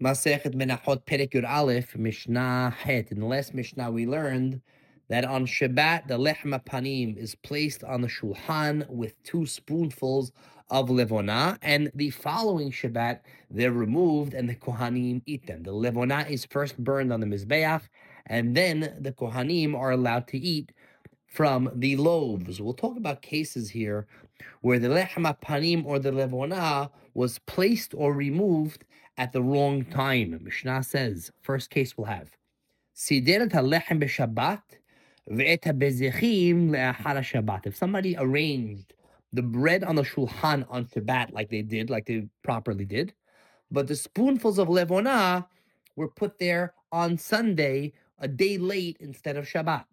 Masechet Menachot Perek Yud Aleph, Mishnah Het. In the last Mishnah, we learned that on Shabbat, the Lechem Panim is placed on the Shulchan with 2 spoonfuls of Levona, and the following Shabbat, they're removed and the Kohanim eat them. The Levona is first burned on the Mizbeach, and then the Kohanim are allowed to eat from the loaves. We'll talk about cases here where the Lechem Panim or the Levona was placed or removed at the wrong time. Mishnah says, first case we'll have, Sideret HaLechem b'Shabbat ve'et HaBezechim le'achar HaShabbat. If somebody arranged the bread on the Shulchan on Shabbat like they properly did, but the spoonfuls of Levona were put there on Sunday, a day late instead of Shabbat.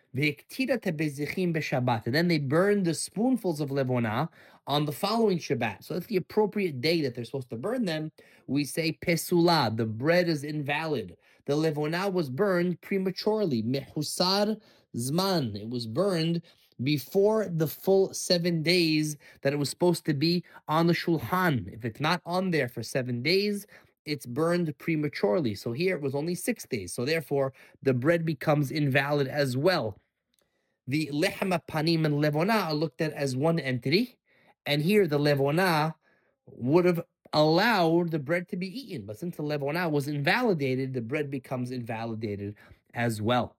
And then they burned the spoonfuls of Levona on the following Shabbat. So that's the appropriate day that they're supposed to burn them. We say Pesula, the bread is invalid. The Levona was burned prematurely. Mehusar Zman, it was burned before the full 7 days that it was supposed to be on the Shulchan. If it's not on there for 7 days, it's burned prematurely. So here it was only 6 days. So therefore, the bread becomes invalid as well. The Lechem Panim and Levona are looked at as one entity. And here the Levona would have allowed the bread to be eaten. But since the Levona was invalidated, the bread becomes invalidated as well.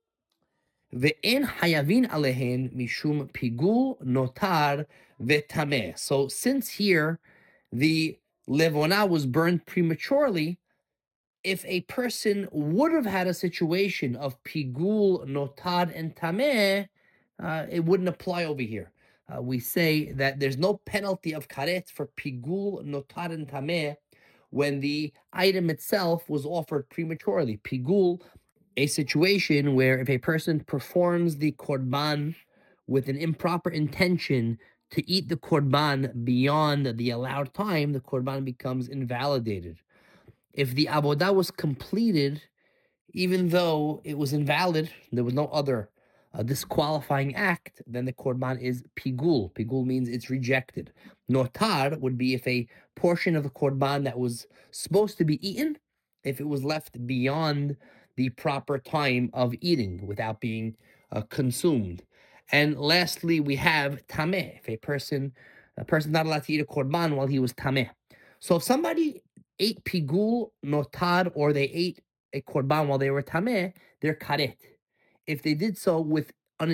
Ve'en hayavin alehen mishum pigul notar ve'tameh. So since here the Levona was burned prematurely, if a person would have had a situation of pigul, notad, and tameh, it wouldn't apply over here. We say that there's no penalty of karet for pigul, notad, and tameh when the item itself was offered prematurely. Pigul, a situation where if a person performs the korban with an improper intention to eat the korban beyond the allowed time, the korban becomes invalidated. If the avodah was completed, even though it was invalid, there was no other disqualifying act, then the korban is pigul. Pigul means it's rejected. Notar would be if a portion of the korban that was supposed to be eaten, if it was left beyond the proper time of eating without being consumed. And lastly, we have tameh. If a person not allowed to eat a korban while he was tameh. So if somebody ate pigul, notar, or they ate a korban while they were tameh, they're karet. If they did so with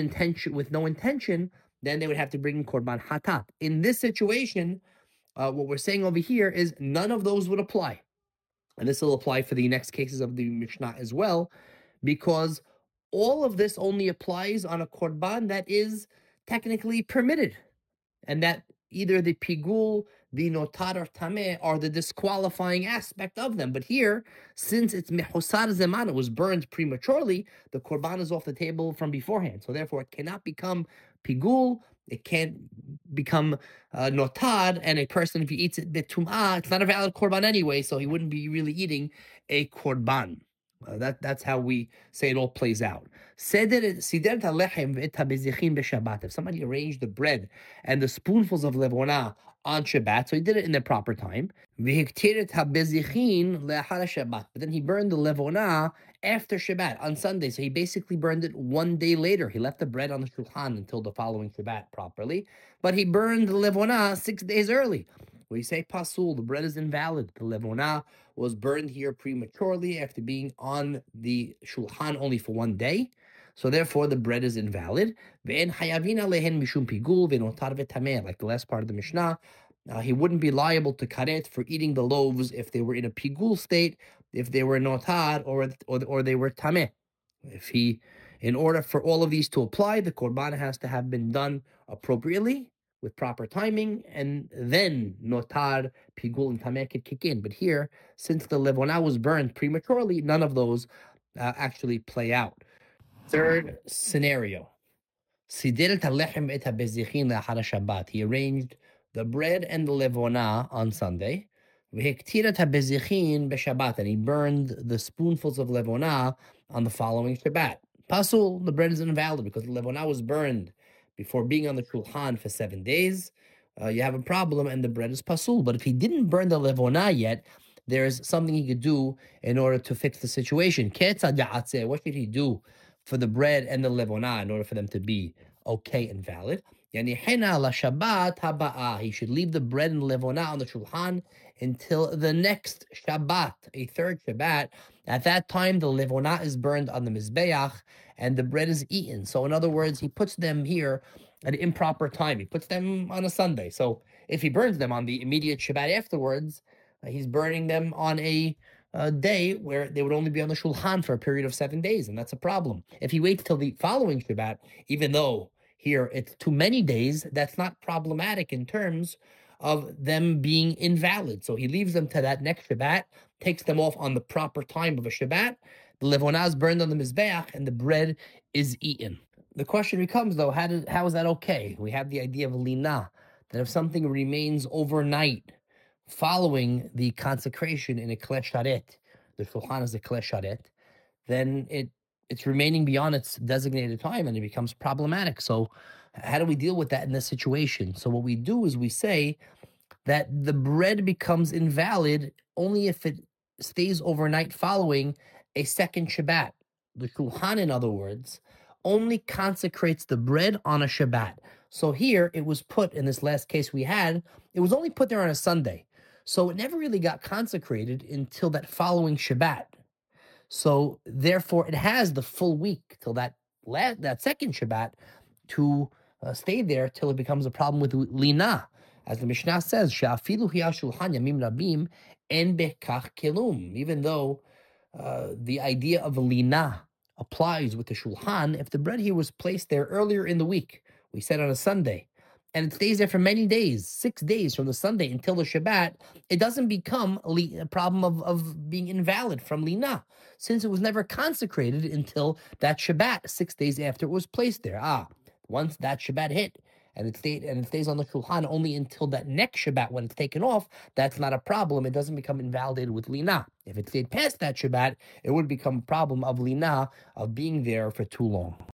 no intention, then they would have to bring in korban hatat. In this situation, what we're saying over here is none of those would apply. And this will apply for the next cases of the Mishnah as well, because all of this only applies on a korban that is technically permitted, and that either the pigul, the notar, or tameh are the disqualifying aspect of them. But here, since it's mehusar zeman, it was burned prematurely, the korban is off the table from beforehand. So therefore, it cannot become pigul, it can't become notar, and a person, if he eats it betum'ah, it's not a valid korban anyway, so he wouldn't be really eating a korban. That's how we say it all plays out. If somebody arranged the bread and the spoonfuls of levona on Shabbat, so he did it in the proper time. But then he burned the levona after Shabbat on Sunday, so he basically burned it 1 day later. He left the bread on the shulchan until the following Shabbat properly, but he burned the levona 6 days early. We say pasul, the bread is invalid. The levona was burned here prematurely after being on the shulchan only for 1 day. So therefore, the bread is invalid. Like the last part of the Mishnah, he wouldn't be liable to karet for eating the loaves if they were in a pigul state, if they were notar, or they were tameh. In order for all of these to apply, the korban has to have been done appropriately, with proper timing, and then notar, pigul, and tameh could kick in. But here, since the levona was burned prematurely, none of those actually play out. Third scenario. He arranged the bread and the levona on Sunday, and he burned the spoonfuls of levona on the following Shabbat. Pasul, the bread is invalid because the levona was burned before being on the shulchan for 7 days. You have a problem, and the bread is pasul. But if he didn't burn the levona yet, there's something he could do in order to fix the situation. What should he do for the bread and the levona in order for them to be okay and valid? He should leave the bread and levona on the shulchan until the next Shabbat, a third Shabbat. At that time, the levona is burned on the mizbeach and the bread is eaten. So in other words, he puts them here at an improper time. He puts them on a Sunday. So if he burns them on the immediate Shabbat afterwards, he's burning them on a day where they would only be on the shulchan for a period of 7 days, and that's a problem. If he waits till the following Shabbat, even though here it's too many days, that's not problematic in terms of them being invalid. So he leaves them to that next Shabbat, takes them off on the proper time of a Shabbat. The levonah is burned on the mizbeach, and the bread is eaten. The question becomes, though, how is that okay? We have the idea of lina, that if something remains overnight following the consecration in a kleh sharet, the shulchan is a kleh sharet, then it's remaining beyond its designated time and it becomes problematic. So how do we deal with that in this situation? So what we do is we say that the bread becomes invalid only if it stays overnight following a second Shabbat. The shulchan, in other words, only consecrates the bread on a Shabbat. So here it was put, in this last case we had, it was only put there on a Sunday. So it never really got consecrated until that following Shabbat. So therefore, it has the full week till that second Shabbat to stay there till it becomes a problem with lina. As the Mishnah says, "Sha'afilu hiya shulchan yamim rabim en bekach kelum." Even though the idea of lina applies with the shulchan, if the bread here was placed there earlier in the week, we said on a Sunday, and it stays there for many days, 6 days from the Sunday until the Shabbat, it doesn't become a problem of being invalid from lina, since it was never consecrated until that Shabbat, 6 days after it was placed there. Once that Shabbat hit, and it stays on the shulchan only until that next Shabbat when it's taken off, that's not a problem. It doesn't become invalidated with lina. If it stayed past that Shabbat, it would become a problem of lina, of being there for too long.